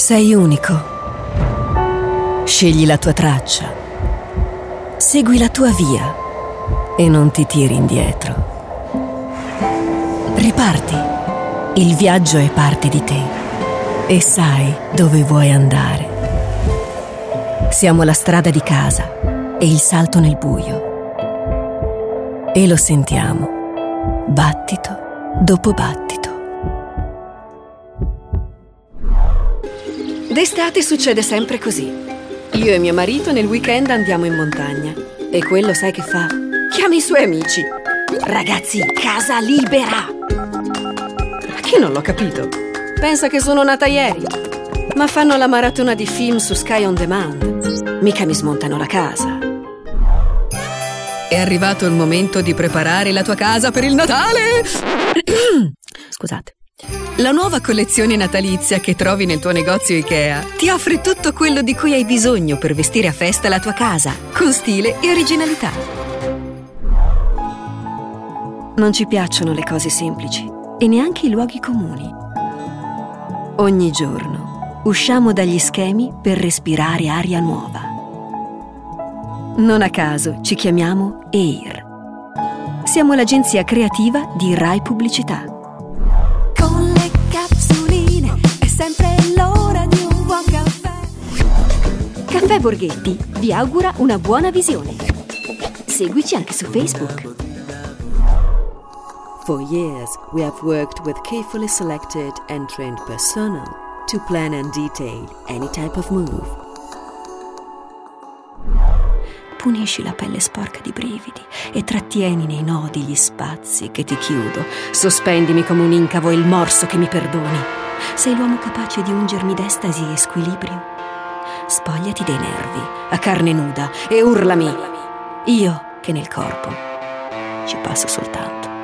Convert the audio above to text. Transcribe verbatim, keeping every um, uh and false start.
Sei unico. Scegli la tua traccia. Segui la tua via e non ti tiri indietro. Riparti. Il viaggio è parte di te e sai dove vuoi andare. Siamo la strada di casa e il salto nel buio. E lo sentiamo, battito dopo battito. D'estate succede sempre così. Io e mio marito nel weekend andiamo in montagna. E quello sai che fa? Chiama i suoi amici. Ragazzi, casa libera! Ma che non l'ho capito? Pensa che sono nata ieri. Ma fanno la maratona di film su Sky On Demand. Mica mi smontano la casa. È arrivato il momento di preparare la tua casa per il Natale! Scusate. La nuova collezione natalizia che trovi nel tuo negozio IKEA ti offre tutto quello di cui hai bisogno per vestire a festa la tua casa, con stile e originalità. Non ci piacciono le cose semplici e neanche i luoghi comuni. Ogni giorno usciamo dagli schemi per respirare aria nuova. Non a caso ci chiamiamo E I R. Siamo l'agenzia creativa di Rai Pubblicità. Con le capsuline è sempre l'ora di un buon caffè. Caffè Borghetti vi augura una buona visione. Seguici anche su Facebook. For years, we have worked with carefully selected and trained personnel to plan and detail any type of move. Punisci la pelle sporca di brividi e trattieni nei nodi gli spazi che ti chiudo. Sospendimi come un incavo il morso che mi perdoni. Sei l'uomo capace di ungermi d'estasi e squilibrio. Spogliati dei nervi a carne nuda e urlami. Io che nel corpo ci passo soltanto.